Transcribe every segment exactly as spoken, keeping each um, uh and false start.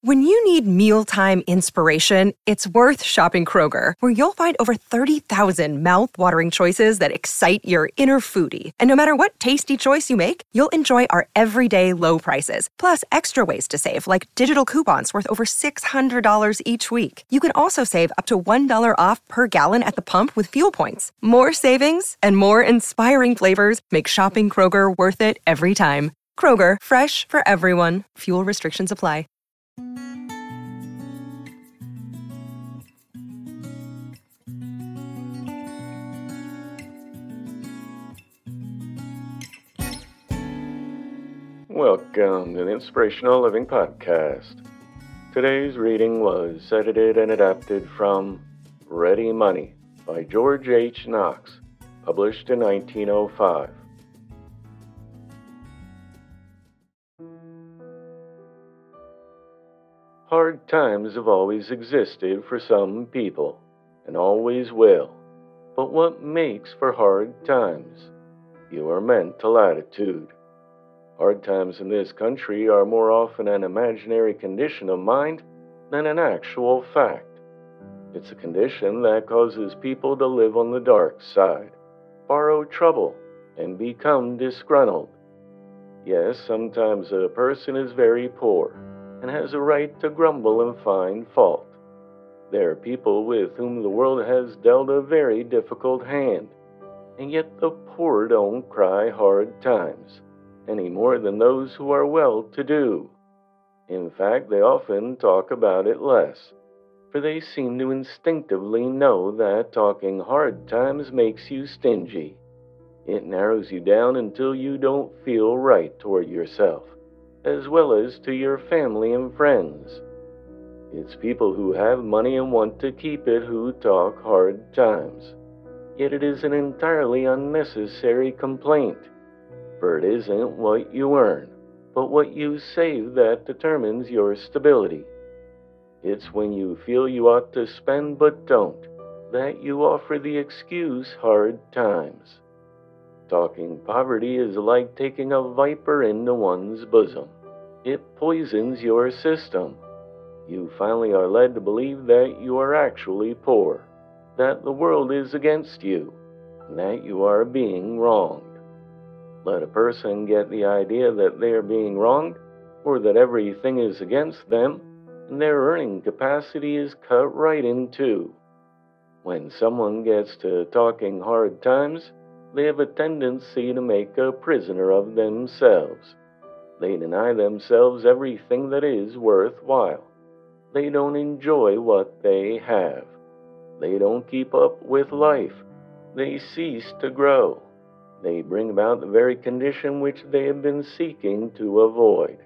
When you need mealtime inspiration, it's worth shopping Kroger, where you'll find over thirty thousand mouth-watering choices that excite your inner foodie. And no matter what tasty choice you make, you'll enjoy our everyday low prices, plus extra ways to save, like digital coupons worth over six hundred dollars each week. You can also save up to one dollar off per gallon at the pump with fuel points. More savings and more inspiring flavors make shopping Kroger worth it every time. Kroger, fresh for everyone. Fuel restrictions apply. Welcome to the Inspirational Living Podcast. Today's reading was edited and adapted from Ready Money by George H. Knox, published in nineteen oh five. Hard times have always existed for some people, and always will. But what makes for hard times? Your mental attitude. Hard times in this country are more often an imaginary condition of mind than an actual fact. It's a condition that causes people to live on the dark side, borrow trouble, and become disgruntled. Yes, sometimes a person is very poor and has a right to grumble and find fault. There are people with whom the world has dealt a very difficult hand, and yet the poor don't cry hard times any more than those who are well-to-do. In fact, they often talk about it less, for they seem to instinctively know that talking hard times makes you stingy. It narrows you down until you don't feel right toward yourself, as well as to your family and friends. It's people who have money and want to keep it who talk hard times. Yet it is an entirely unnecessary complaint. For it isn't what you earn, but what you save that determines your stability. It's when you feel you ought to spend but don't, that you offer the excuse hard times. Talking poverty is like taking a viper into one's bosom. It poisons your system. You finally are led to believe that you are actually poor, that the world is against you, and that you are being wronged. Let a person get the idea that they are being wronged, or that everything is against them, and their earning capacity is cut right in two. When someone gets to talking hard times, they have a tendency to make a prisoner of themselves. They deny themselves everything that is worthwhile. They don't enjoy what they have. They don't keep up with life. They cease to grow. They bring about the very condition which they have been seeking to avoid.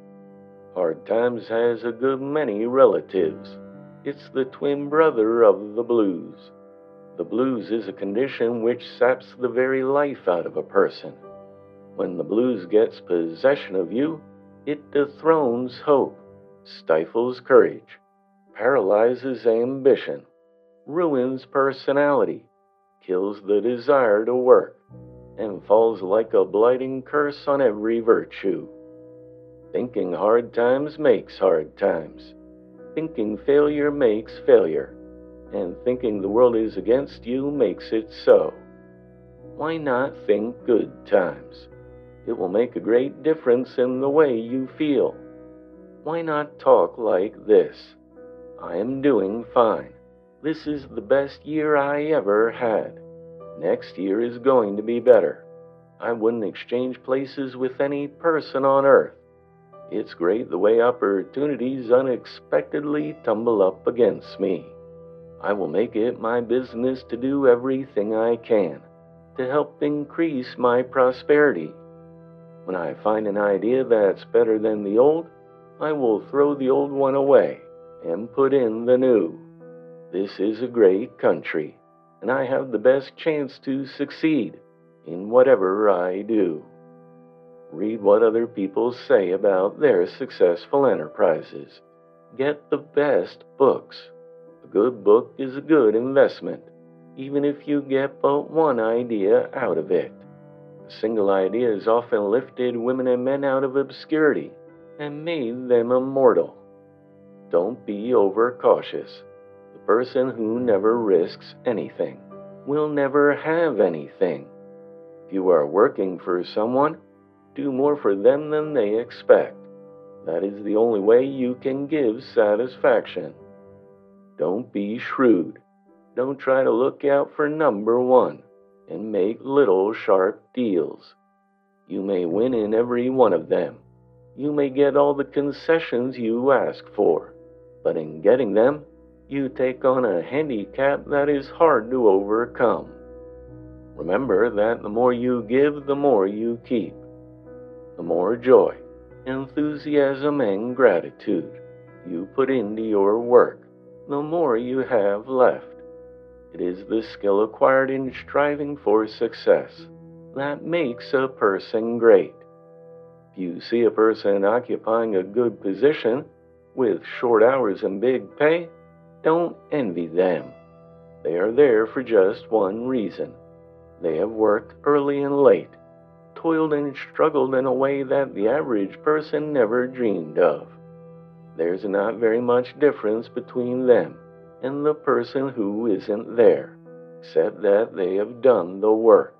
Hard times has a good many relatives. It's the twin brother of the blues. The blues is a condition which saps the very life out of a person. When the blues gets possession of you, it dethrones hope, stifles courage, paralyzes ambition, ruins personality, kills the desire to work, and falls like a blighting curse on every virtue. Thinking hard times makes hard times. Thinking failure makes failure. And thinking the world is against you makes it so. Why not think good times? It will make a great difference in the way you feel. Why not talk like this? I am doing fine. This is the best year I ever had. Next year is going to be better. I wouldn't exchange places with any person on earth. It's great the way opportunities unexpectedly tumble up against me. I will make it my business to do everything I can to help increase my prosperity. When I find an idea that's better than the old, I will throw the old one away and put in the new. This is a great country, and I have the best chance to succeed in whatever I do. Read what other people say about their successful enterprises. Get the best books. A good book is a good investment, even if you get but one idea out of it. A single idea has often lifted women and men out of obscurity and made them immortal. Don't be overcautious. The person who never risks anything will never have anything. If you are working for someone, do more for them than they expect. That is the only way you can give satisfaction. Don't be shrewd. Don't try to look out for number one and make little sharp deals. You may win in every one of them. You may get all the concessions you ask for, but in getting them, you take on a handicap that is hard to overcome. Remember that the more you give, the more you keep. The more joy, enthusiasm, and gratitude you put into your work, the more you have left. It is the skill acquired in striving for success that makes a person great. If you see a person occupying a good position with short hours and big pay, don't envy them. They are there for just one reason. They have worked early and late, toiled and struggled in a way that the average person never dreamed of. There's not very much difference between them and the person who isn't there, except that they have done the work.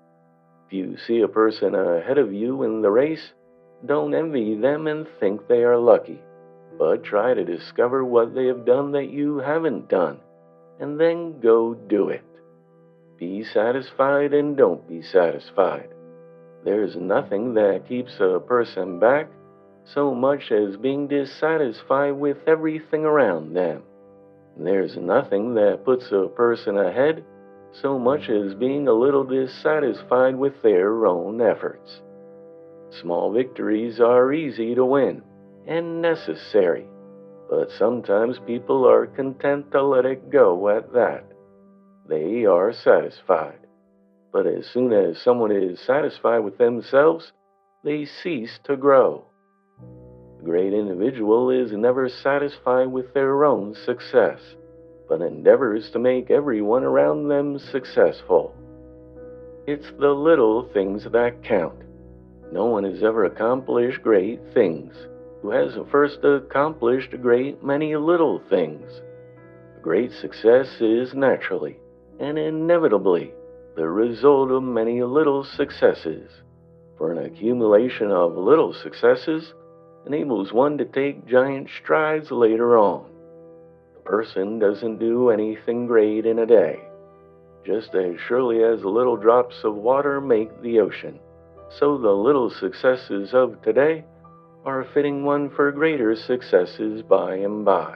If you see a person ahead of you in the race, don't envy them and think they are lucky, but try to discover what they have done that you haven't done, and then go do it. Be satisfied and don't be satisfied. There's nothing that keeps a person back so much as being dissatisfied with everything around them. There's nothing that puts a person ahead so much as being a little dissatisfied with their own efforts. Small victories are easy to win and necessary, but sometimes people are content to let it go at that. They are satisfied. But as soon as someone is satisfied with themselves, they cease to grow. The great individual is never satisfied with their own success, but endeavors to make everyone around them successful. It's the little things that count. No one has ever accomplished great things who hasn't first accomplished a great many little things. A great success is naturally and inevitably the result of many little successes, for an accumulation of little successes enables one to take giant strides later on. The person doesn't do anything great in a day. Just as surely as the little drops of water make the ocean, so the little successes of today are fitting one for greater successes by and by.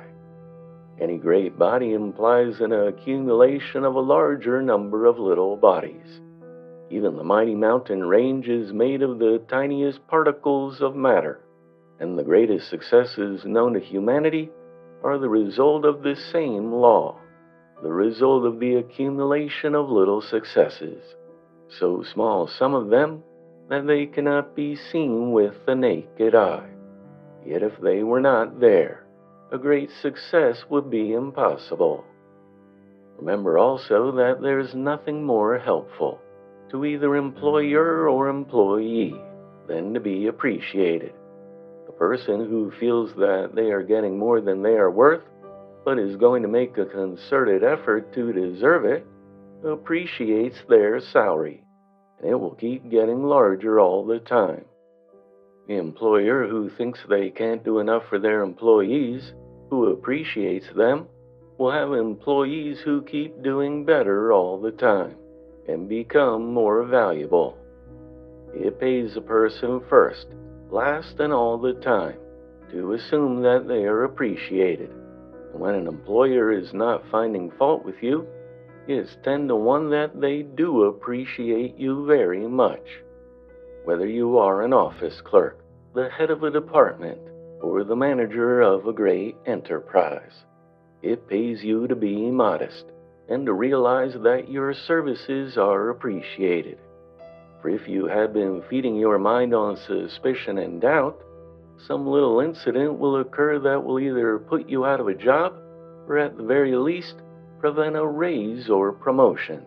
Any great body implies an accumulation of a larger number of little bodies. Even the mighty mountain range is made of the tiniest particles of matter, and the greatest successes known to humanity are the result of the same law, the result of the accumulation of little successes, so small some of them that they cannot be seen with the naked eye. Yet if they were not there, a great success would be impossible. Remember also that there is nothing more helpful to either employer or employee than to be appreciated. The person who feels that they are getting more than they are worth, but is going to make a concerted effort to deserve it, appreciates their salary, and it will keep getting larger all the time. The employer who thinks they can't do enough for their employees, who appreciates them, will have employees who keep doing better all the time and become more valuable. It pays a person first, last, and all the time to assume that they are appreciated. And when an employer is not finding fault with you, it's ten to one that they do appreciate you very much. Whether you are an office clerk, the head of a department, or the manager of a great enterprise, it pays you to be modest and to realize that your services are appreciated. For if you have been feeding your mind on suspicion and doubt, some little incident will occur that will either put you out of a job or at the very least prevent a raise or promotion.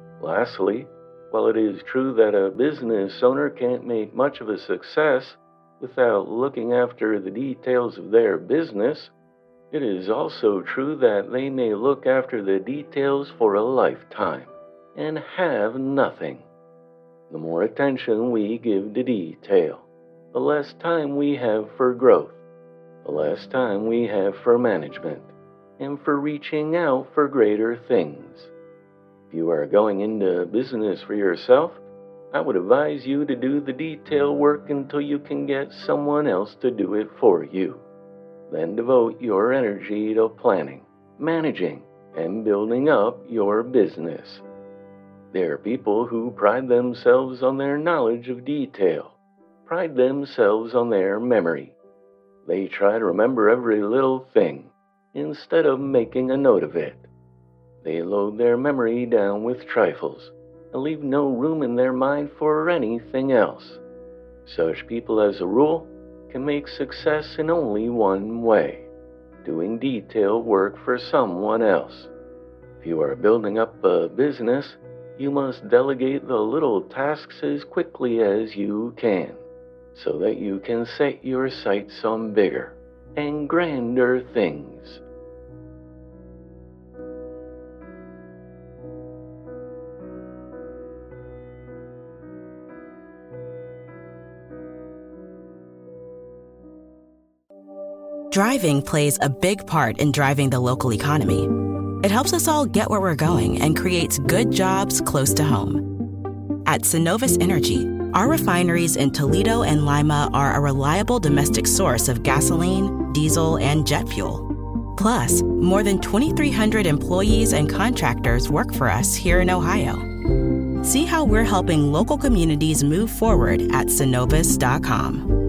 Lastly, while it is true that a business owner can't make much of a success without looking after the details of their business, it is also true that they may look after the details for a lifetime and have nothing. The more attention we give to detail, the less time we have for growth, the less time we have for management, and for reaching out for greater things. If you are going into business for yourself, I would advise you to do the detail work until you can get someone else to do it for you. Then devote your energy to planning, managing, and building up your business. There are people who pride themselves on their knowledge of detail, pride themselves on their memory. They try to remember every little thing instead of making a note of it. They load their memory down with trifles and leave no room in their mind for anything else. Such people, as a rule, can make success in only one way: doing detail work for someone else. If you are building up a business, you must delegate the little tasks as quickly as you can, so that you can set your sights on bigger and grander things. Driving plays a big part in driving the local economy. It helps us all get where we're going and creates good jobs close to home. At Synovus Energy, our refineries in Toledo and Lima are a reliable domestic source of gasoline, diesel, and jet fuel. Plus, more than twenty-three hundred employees and contractors work for us here in Ohio. See how we're helping local communities move forward at synovus dot com.